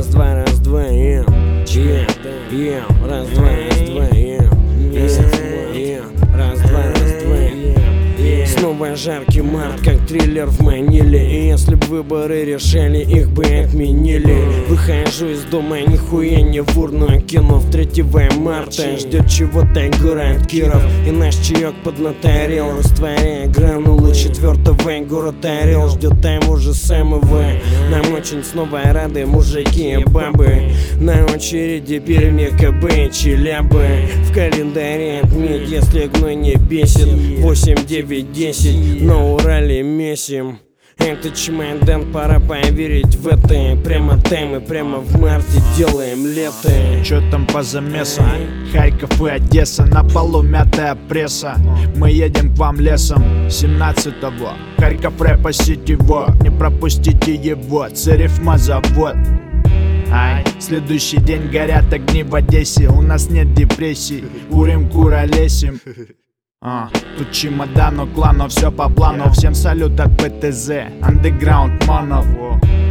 Раз, два, раз, два, раз, два, раз, два, раз, два, снова жаркий март, как триллер в Маниле. И если б выборы решили, их бы отменили. Выхожу из дома, нихуя не в урну, кино в 3 марта. Ждет чего-то город Киров, и наш чаек поднаторел, растворяя гранулы 4-го. Город Орел ждет того же самого. Нам очень снова рады мужики и бабы. На очереди Перми, КБ, Челябы. В календаре отметь, если гной не бесит. 8, 9, 10, на Урале месим. Это чемодан, пора поверить в это. Прямо там и прямо в марте делаем лето. Чё там по замесам? Харьков и Одесса, на полу мятая пресса. Мы едем к вам лесом 17-го. Харьков рэпа сетево, не пропустите его. Царифма завод. Следующий день горят огни в Одессе. У нас нет депрессий, курим, куролесим. Тут чемодан у кланов, все по плану. Всем салют от ПТЗ, андеграунд монов.